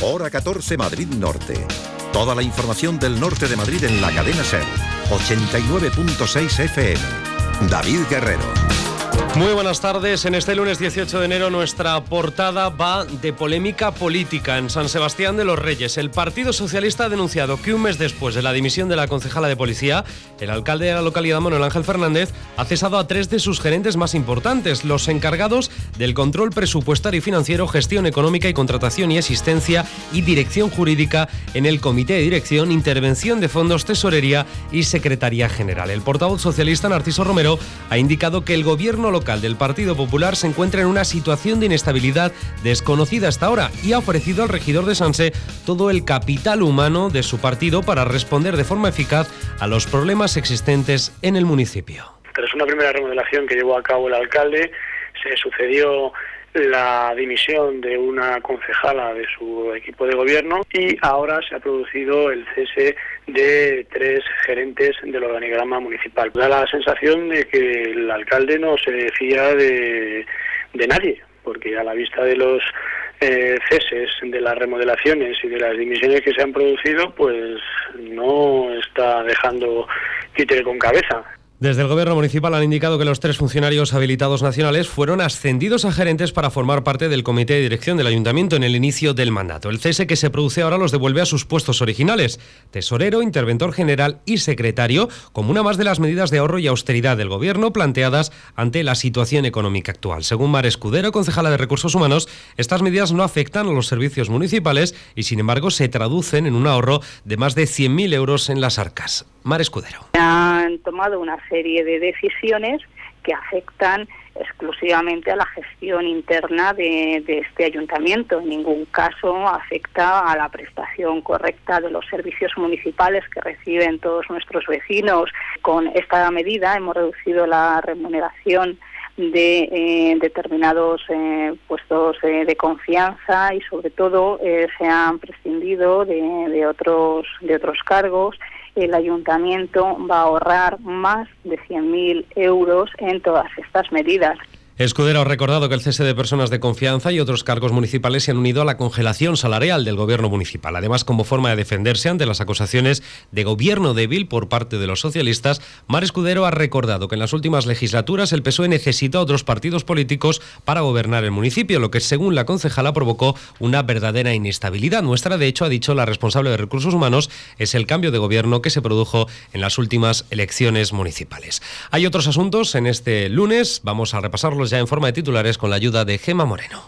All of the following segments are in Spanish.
Hora 14 Madrid Norte. Toda la información del norte de Madrid en la cadena SER. 89.6 FM. David Guerrero. Muy buenas tardes. En este lunes 18 de enero nuestra portada va de polémica política. En San Sebastián de los Reyes, el Partido Socialista ha denunciado que un mes después de la dimisión de la concejala de policía, el alcalde de la localidad, Manuel Ángel Fernández, ha cesado a 3 de sus gerentes más importantes, los encargados del control presupuestario y financiero, gestión económica y contratación y asistencia y dirección jurídica en el comité de dirección, intervención de fondos, tesorería y secretaría general. El portavoz socialista, Narciso Romero, ha indicado que el gobierno local del Partido Popular se encuentra en una situación de inestabilidad desconocida hasta ahora y ha ofrecido al regidor de Sanse todo el capital humano de su partido para responder de forma eficaz a los problemas existentes en el municipio. Tras una primera remodelación que llevó a cabo el alcalde, se sucedió la dimisión de una concejala de su equipo de gobierno y ahora se ha producido el cese de 3 gerentes del organigrama municipal. Da la sensación de que el alcalde no se fía de nadie, porque a la vista de los ceses, de las remodelaciones y de las dimisiones que se han producido, pues no está dejando títere con cabeza. Desde el Gobierno municipal han indicado que los 3 funcionarios habilitados nacionales fueron ascendidos a gerentes para formar parte del comité de dirección del ayuntamiento en el inicio del mandato. El cese que se produce ahora los devuelve a sus puestos originales: tesorero, interventor general y secretario, como una más de las medidas de ahorro y austeridad del Gobierno planteadas ante la situación económica actual. Según Mar Escudero, concejala de Recursos Humanos, estas medidas no afectan a los servicios municipales y, sin embargo, se traducen en un ahorro de más de 100.000 euros en las arcas. Mar Escudero. Han tomado una serie de decisiones que afectan exclusivamente a la gestión interna de este ayuntamiento. En ningún caso afecta a la prestación correcta de los servicios municipales que reciben todos nuestros vecinos. Con esta medida hemos reducido la remuneración de determinados puestos de confianza y sobre todo se han prescindido de otros cargos. El ayuntamiento va a ahorrar más de 100.000 euros en todas estas medidas. Escudero ha recordado que el cese de personas de confianza y otros cargos municipales se han unido a la congelación salarial del gobierno municipal. Además, como forma de defenderse ante las acusaciones de gobierno débil por parte de los socialistas, Mar Escudero ha recordado que en las últimas legislaturas el PSOE necesitó a otros partidos políticos para gobernar el municipio, lo que, según la concejala, provocó una verdadera inestabilidad. Nuestra, de hecho, ha dicho la responsable de Recursos Humanos, es el cambio de gobierno que se produjo en las últimas elecciones municipales. Hay otros asuntos en este lunes, vamos a repasarlos ya en forma de titulares con la ayuda de Gemma Moreno.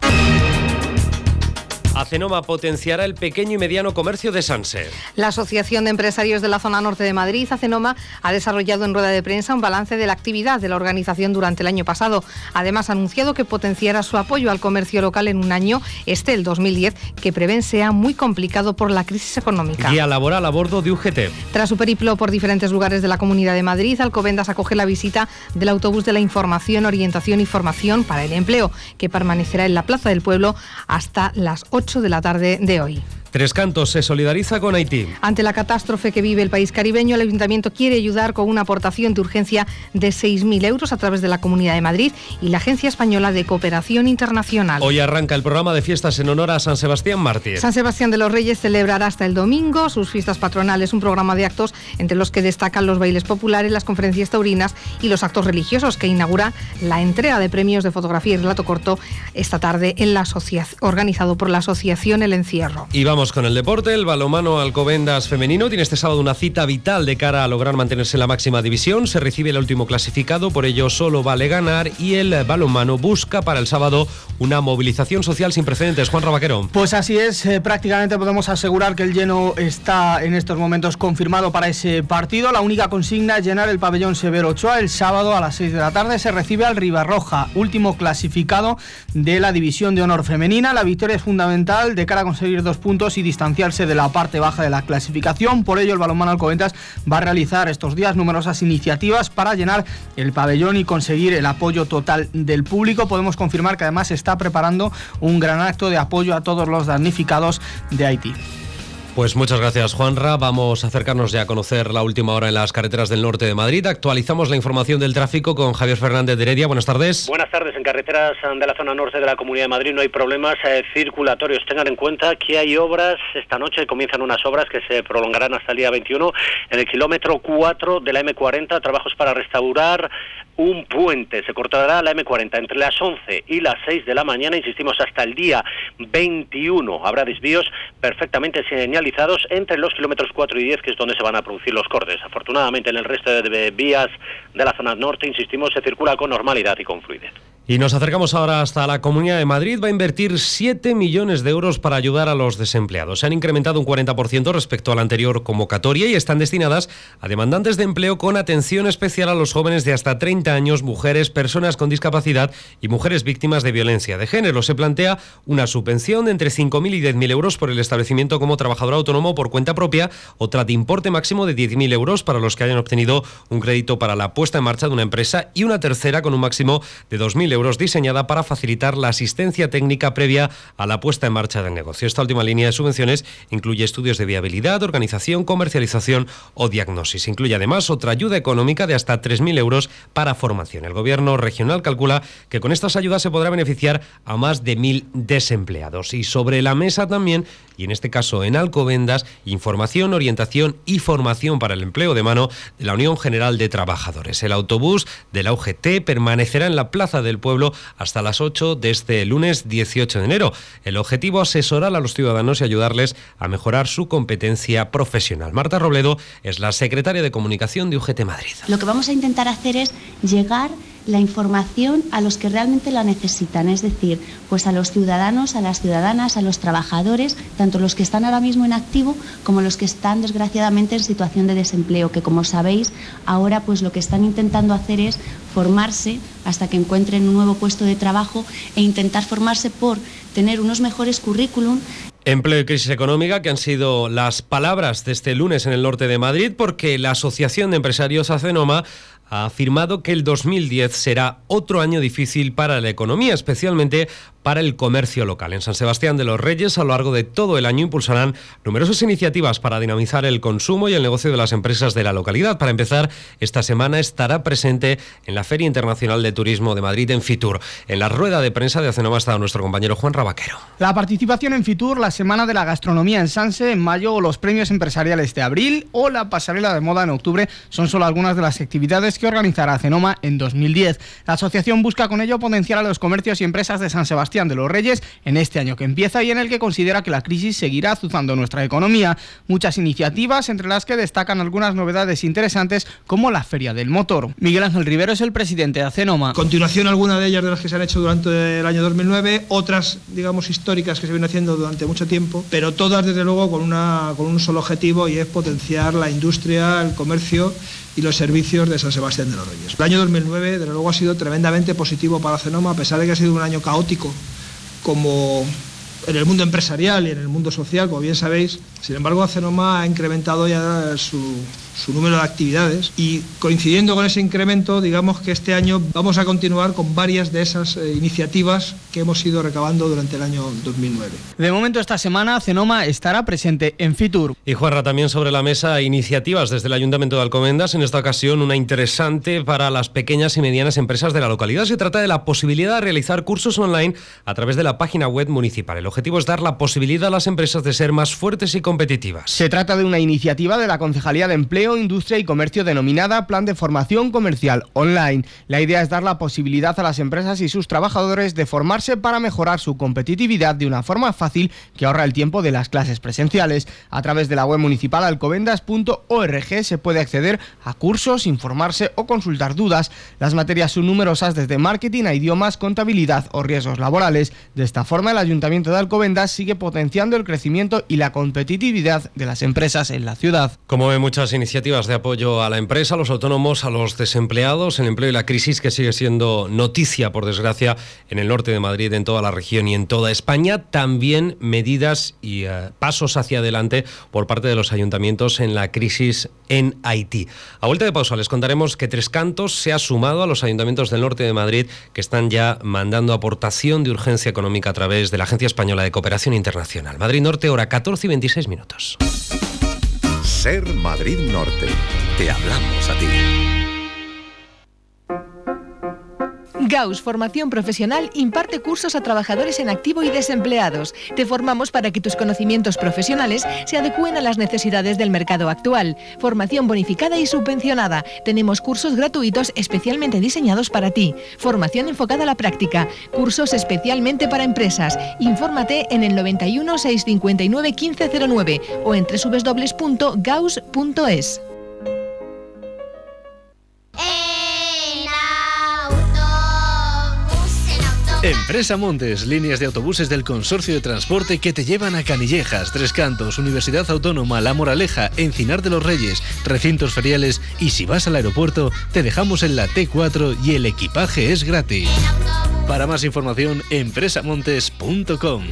Acenoma potenciará el pequeño y mediano comercio de Sanse. La Asociación de Empresarios de la Zona Norte de Madrid, Acenoma, ha desarrollado en rueda de prensa un balance de la actividad de la organización durante el año pasado. Además, ha anunciado que potenciará su apoyo al comercio local en un año, el 2010, que prevén sea muy complicado por la crisis económica. Guía laboral a bordo de UGT. Tras su periplo por diferentes lugares de la Comunidad de Madrid, Alcobendas acoge la visita del autobús de la información, orientación y formación para el empleo, que permanecerá en la Plaza del Pueblo hasta las 8 de la tarde de hoy. Tres Cantos se solidariza con Haití. Ante la catástrofe que vive el país caribeño, el Ayuntamiento quiere ayudar con una aportación de urgencia de 6.000 euros a través de la Comunidad de Madrid y la Agencia Española de Cooperación Internacional. Hoy arranca el programa de fiestas en honor a San Sebastián Mártir. San Sebastián de los Reyes celebrará hasta el domingo sus fiestas patronales, un programa de actos entre los que destacan los bailes populares, las conferencias taurinas y los actos religiosos, que inaugura la entrega de premios de fotografía y relato corto esta tarde en la organizado por la Asociación El Encierro. Y vamos con el deporte. El balonmano Alcobendas femenino tiene este sábado una cita vital de cara a lograr mantenerse en la máxima división. Se recibe el último clasificado, por ello solo vale ganar, y el balonmano busca para el sábado una movilización social sin precedentes. Juan Rabaquero. Pues así es, prácticamente podemos asegurar que el lleno está en estos momentos confirmado para ese partido. La única consigna es llenar el pabellón Severo Ochoa. El sábado a las 6 de la tarde se recibe al Ribarroja, último clasificado de la división de honor femenina. La victoria es fundamental de cara a conseguir 2 puntos y distanciarse de la parte baja de la clasificación. Por ello, el balonmano Alcobendas va a realizar estos días numerosas iniciativas para llenar el pabellón y conseguir el apoyo total del público. Podemos confirmar que además se está preparando un gran acto de apoyo a todos los damnificados de Haití. Pues muchas gracias, Juanra. Vamos a acercarnos ya a conocer la última hora en las carreteras del norte de Madrid. Actualizamos la información del tráfico con Javier Fernández de Heredia. Buenas tardes. Buenas tardes. En carreteras de la zona norte de la Comunidad de Madrid no hay problemas circulatorios. Tengan en cuenta que hay obras. Esta noche comienzan unas obras que se prolongarán hasta el día 21 en el kilómetro 4 de la M40. Trabajos para restaurar un puente. Se cortará la M40 entre las 11 y las 6 de la mañana. Insistimos, hasta el día 21 habrá desvíos perfectamente señalizados entre los kilómetros 4 y 10, que es donde se van a producir los cortes. Afortunadamente, en el resto de vías de la zona norte, insistimos, se circula con normalidad y con fluidez. Y nos acercamos ahora hasta la Comunidad de Madrid. Va a invertir 7 millones de euros para ayudar a los desempleados. Se han incrementado un 40% respecto a la anterior convocatoria y están destinadas a demandantes de empleo con atención especial a los jóvenes de hasta 30 años, mujeres, personas con discapacidad y mujeres víctimas de violencia de género. Se plantea una subvención de entre 5.000 y 10.000 euros por el establecimiento como trabajador autónomo por cuenta propia, otra de importe máximo de 10.000 euros para los que hayan obtenido un crédito para la puesta en marcha de una empresa y una tercera con un máximo de 2.000 euros diseñada para facilitar la asistencia técnica previa a la puesta en marcha del negocio. Esta última línea de subvenciones incluye estudios de viabilidad, organización, comercialización o diagnosis. Incluye además otra ayuda económica de hasta 3.000 euros para formación. El gobierno regional calcula que con estas ayudas se podrá beneficiar a más de 1.000 desempleados. Y sobre la mesa también, y en este caso en Alcobendas, información, orientación y formación para el empleo de mano de la Unión General de Trabajadores. El autobús de la UGT permanecerá en la Plaza del Pueblo hasta las 8 de este lunes 18 de enero. El objetivo, asesorar a los ciudadanos y ayudarles a mejorar su competencia profesional. Marta Robledo es la secretaria de Comunicación de UGT Madrid. Lo que vamos a intentar hacer es llegar la información a los que realmente la necesitan, es decir, pues a los ciudadanos, a las ciudadanas, a los trabajadores, tanto los que están ahora mismo en activo como los que están desgraciadamente en situación de desempleo, que como sabéis, ahora pues lo que están intentando hacer es formarse hasta que encuentren un nuevo puesto de trabajo e intentar formarse por tener unos mejores currículum. Empleo y crisis económica, que han sido las palabras de este lunes en el norte de Madrid, porque la Asociación de Empresarios Acenoma ha afirmado que el 2010 será otro año difícil para la economía, especialmente para el comercio local. En San Sebastián de los Reyes, a lo largo de todo el año, impulsarán numerosas iniciativas para dinamizar el consumo y el negocio de las empresas de la localidad. Para empezar, esta semana estará presente en la Feria Internacional de Turismo de Madrid, en Fitur. En la rueda de prensa de Acenoma ha estado nuestro compañero Juan Rabaquero. La participación en Fitur, la Semana de la Gastronomía en Sanse en mayo, o los premios empresariales de abril o la pasarela de moda en octubre son solo algunas de las actividades que organizará Acenoma en 2010. La asociación busca con ello potenciar a los comercios y empresas de San Sebastián de los Reyes en este año que empieza y en el que considera que la crisis seguirá azuzando nuestra economía. Muchas iniciativas, entre las que destacan algunas novedades interesantes como la Feria del Motor. Miguel Ángel Rivero es el presidente de Acenoma. Continuación alguna de ellas de las que se han hecho durante el año 2009, otras, digamos, históricas que se vienen haciendo durante mucho tiempo, pero todas desde luego con un solo objetivo, y es potenciar la industria, el comercio y los servicios de San Sebastián de los Reyes. El año 2009, desde luego, ha sido tremendamente positivo para Acenoma, a pesar de que ha sido un año caótico, como en el mundo empresarial y en el mundo social, como bien sabéis. Sin embargo, Acenoma ha incrementado ya su número de actividades y, coincidiendo con ese incremento, digamos que este año vamos a continuar con varias de esas iniciativas que hemos ido recabando durante el año 2009. De momento, esta semana Acenoma estará presente en Fitur. Y Juanra, también sobre la mesa iniciativas desde el Ayuntamiento de Alcobendas, en esta ocasión una interesante para las pequeñas y medianas empresas de la localidad. Se trata de la posibilidad de realizar cursos online a través de la página web municipal. El objetivo es dar la posibilidad a las empresas de ser más fuertes y competitivas. Se trata de una iniciativa de la Concejalía de Empleo, Industria y Comercio denominada Plan de Formación Comercial Online. La idea es dar la posibilidad a las empresas y sus trabajadores de formarse para mejorar su competitividad de una forma fácil que ahorra el tiempo de las clases presenciales. A través de la web municipal alcobendas.org se puede acceder a cursos, informarse o consultar dudas. Las materias son numerosas, desde marketing a idiomas, contabilidad o riesgos laborales. De esta forma, el Ayuntamiento de Alcobendas sigue potenciando el crecimiento y la competitividad de las empresas en la ciudad. Como ve, muchas iniciativas iniciativas de apoyo a la empresa, a los autónomos, a los desempleados, el empleo y la crisis que sigue siendo noticia, por desgracia, en el norte de Madrid, en toda la región y en toda España. También medidas y pasos hacia adelante por parte de los ayuntamientos en la crisis en Haití. A vuelta de pausa les contaremos que Tres Cantos se ha sumado a los ayuntamientos del norte de Madrid que están ya mandando aportación de urgencia económica a través de la Agencia Española de Cooperación Internacional. Madrid Norte, hora 14 y 26 minutos. Ser Madrid Norte. Te hablamos a ti. Gauss Formación Profesional imparte cursos a trabajadores en activo y desempleados. Te formamos para que tus conocimientos profesionales se adecúen a las necesidades del mercado actual. Formación bonificada y subvencionada. Tenemos cursos gratuitos especialmente diseñados para ti. Formación enfocada a la práctica. Cursos especialmente para empresas. Infórmate en el 91 659 1509 o en www.gauss.es. Empresa Montes, líneas de autobuses del Consorcio de Transporte que te llevan a Canillejas, Tres Cantos, Universidad Autónoma, La Moraleja, Encinar de los Reyes, recintos feriales y si vas al aeropuerto te dejamos en la T4 y el equipaje es gratis. Para más información, empresamontes.com.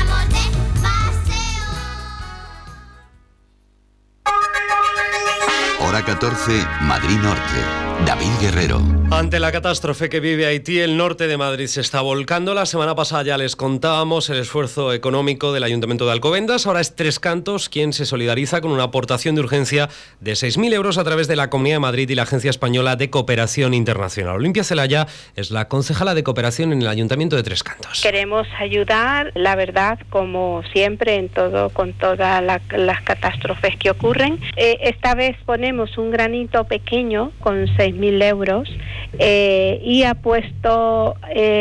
Hora 14, Madrid Norte. David Guerrero. Ante la catástrofe que vive Haití, el norte de Madrid se está volcando. La semana pasada ya les contábamos el esfuerzo económico del Ayuntamiento de Alcobendas. Ahora es Tres Cantos quien se solidariza con una aportación de urgencia de 6.000 euros a través de la Comunidad de Madrid y la Agencia Española de Cooperación Internacional. Olimpia Celaya es la concejala de cooperación en el Ayuntamiento de Tres Cantos. Queremos ayudar, la verdad, como siempre, en todo, con todas las catástrofes que ocurren. Esta vez ponemos un granito pequeño con 6.000 euros y ha puesto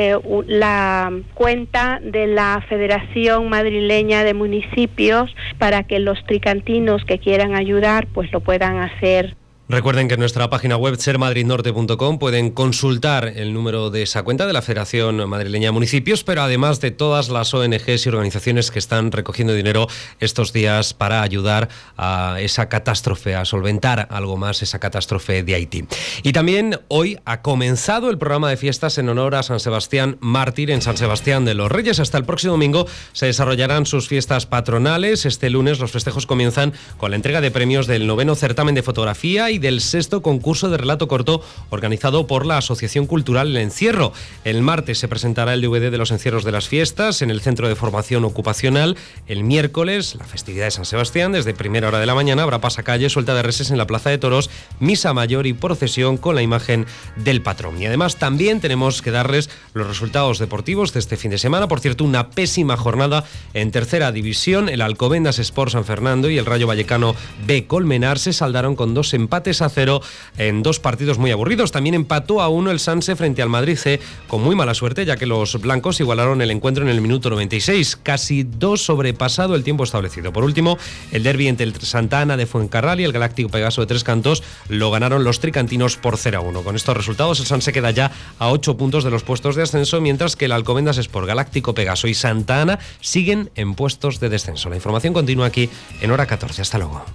la cuenta de la Federación Madrileña de Municipios para que los tricantinos que quieran ayudar pues lo puedan hacer. Recuerden que en nuestra página web sermadridnorte.com pueden consultar el número de esa cuenta de la Federación Madrileña de Municipios, pero además de todas las ONGs y organizaciones que están recogiendo dinero estos días para ayudar a esa catástrofe, a solventar algo más esa catástrofe de Haití. Y también hoy ha comenzado el programa de fiestas en honor a San Sebastián Mártir en San Sebastián de los Reyes. Hasta el próximo domingo se desarrollarán sus fiestas patronales. Este lunes los festejos comienzan con la entrega de premios del 9º certamen de fotografía y del 6º concurso de relato corto organizado por la Asociación Cultural El Encierro. El martes se presentará el DVD de los encierros de las fiestas en el Centro de Formación Ocupacional. El miércoles, la festividad de San Sebastián, desde primera hora de la mañana habrá pasacalle, suelta de reses en la Plaza de Toros, misa mayor y procesión con la imagen del patrón. Y además también tenemos que darles los resultados deportivos de este fin de semana. Por cierto, una pésima jornada en tercera división. El Alcobendas Sport San Fernando y el Rayo Vallecano B Colmenar se saldaron con 2 empates a 0 en 2 partidos muy aburridos. También empató a 1 el Sanse frente al Madrid C con muy mala suerte, ya que los blancos igualaron el encuentro en el minuto 96, casi 2 sobrepasado el tiempo establecido. Por último, el derbi entre el Santa Ana de Fuencarral y el Galáctico Pegaso de Tres Cantos lo ganaron los tricantinos por 0-1. Con estos resultados el Sanse queda ya a 8 puntos de los puestos de ascenso, mientras que el Alcobendas Sport, Galáctico Pegaso y Santa Ana siguen en puestos de descenso. La información continúa aquí en hora 14. Hasta luego.